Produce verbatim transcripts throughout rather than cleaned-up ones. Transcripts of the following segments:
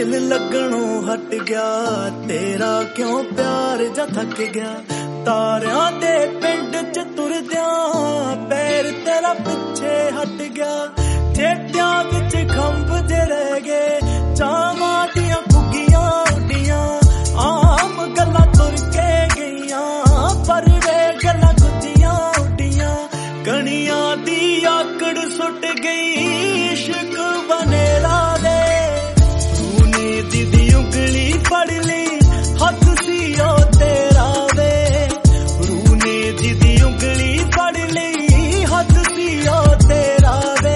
दिल लगनों हट गया, तेरा क्यों प्यार जा थक गया। तारियां दे पिंड च तुरदियां पैर तेरा पिछे हट गया। चेटियां विच खंभ जे रह गए, चावां दियां कुगियां उड्डियां। आम गल्लां तुर के गईयां, पर वे गल्लां गुजियां उड्डियां। कणियां दी आकड़ सुट गई इश्क बनेरा दे। तूने दीदी उंगली फड़ ली, हथ सी ओ तेरा वे। रूने दीदी उंगली फड़ ली, हथ सी ओ तेरा वे।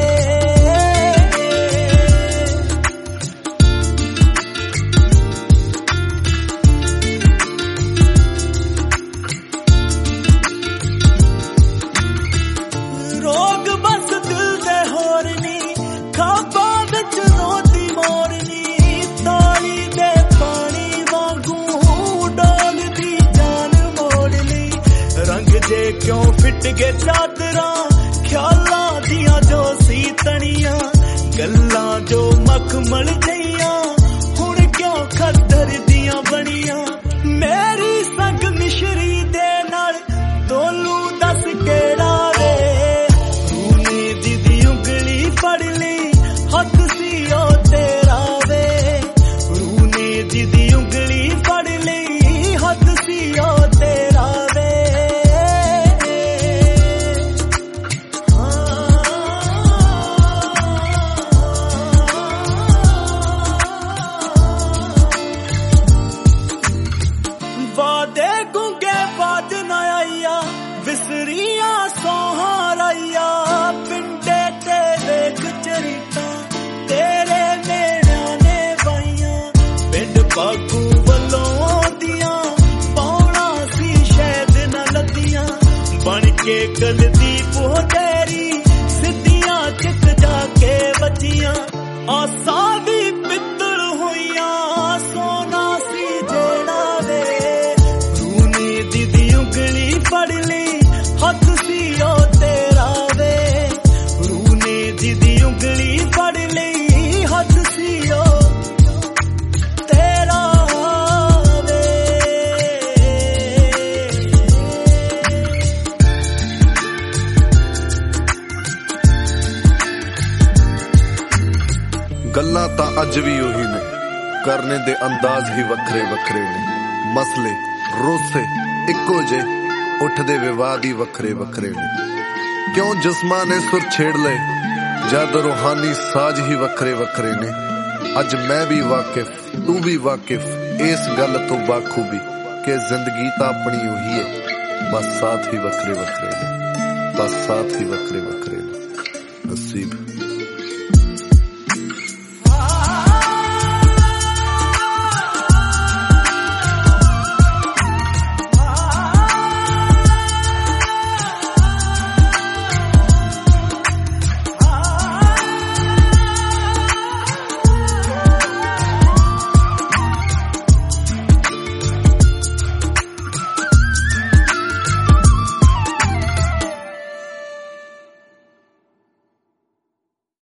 रोग बस दिल दे होर नी, खाबा विच रोती मोरनी। ताली दे पानी वांगू डोल दी जान मोड़ ली। रंग जे क्यों फिट गए चादरां, ख्यालां दियां जो सी तनियां। गल्लां जो मखमल जइयां, हुण क्यों खद्दर दियां बनियां। मेरी संग मिश्री दे नाल तोलू दस केड़ा वे। तूने दीदी उंगली फड़ ली, हथ सी ओ तेरा वे। रूने दीदी उंगली फड़ ली, हथ सी ओ तेरा वे। वादे गुंगे बाज न आइया, विसरिया सोहाराइया। पिंडे ते वेख चरीता, तेरे मेड़िया ने बाइया। पिंड बागू वलों दियां पौना सी शैद न लदियां। बन के गलदी पोहरी सिद्धियां चित जाके बजियां। आसा दी पित्तल होइयां, सोना सी जेड़ा वे। रूने दीदी उंगली फड़ ली, हथ सी ओ तेरा वे। रूने दीदी उंगली फड़ ली, हथ सी ओ तेरा वे। गल्लां तां अज भी उही ने, करने दे अंदाज ही वखरे वखरे ने। मसले रोसे इक्को जे, उठदे विवाद ही वखरे वखरे ने। क्यों जिस्माने सुर छेड़ ले, जद रूहानी साज ही वखरे वखरे ने। अज मैं भी वाकिफ, तू भी वाकिफ इस गल तो बाखूबी के जिंदगी तां अपनी उही है, बस साथ ही वखरे वखरे ने। बस साथ ही वखरे वखरे ने। नसीब